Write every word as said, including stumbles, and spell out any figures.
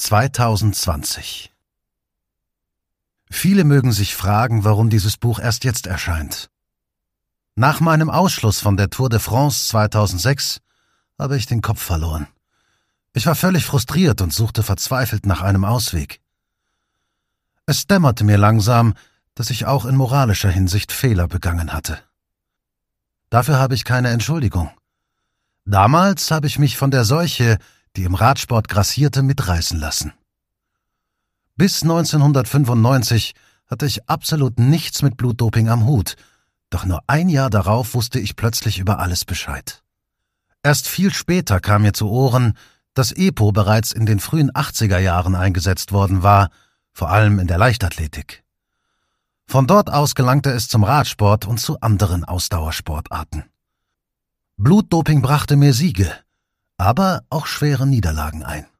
zweitausendzwanzig. Viele mögen sich fragen, warum dieses Buch erst jetzt erscheint. Nach meinem Ausschluss von der Tour de France zweitausendsechs habe ich den Kopf verloren. Ich war völlig frustriert und suchte verzweifelt nach einem Ausweg. Es dämmerte mir langsam, dass ich auch in moralischer Hinsicht Fehler begangen hatte. Dafür habe ich keine Entschuldigung. Damals habe ich mich von der Seuche, die im Radsport grassierte, mitreißen lassen. Bis neunzehnhundertfünfundneunzig hatte ich absolut nichts mit Blutdoping am Hut, doch nur ein Jahr darauf wusste ich plötzlich über alles Bescheid. Erst viel später kam mir zu Ohren, dass EPO bereits in den frühen achtziger Jahren eingesetzt worden war, vor allem in der Leichtathletik. Von dort aus gelangte es zum Radsport und zu anderen Ausdauersportarten. Blutdoping brachte mir Siege, aber auch schwere Niederlagen ein.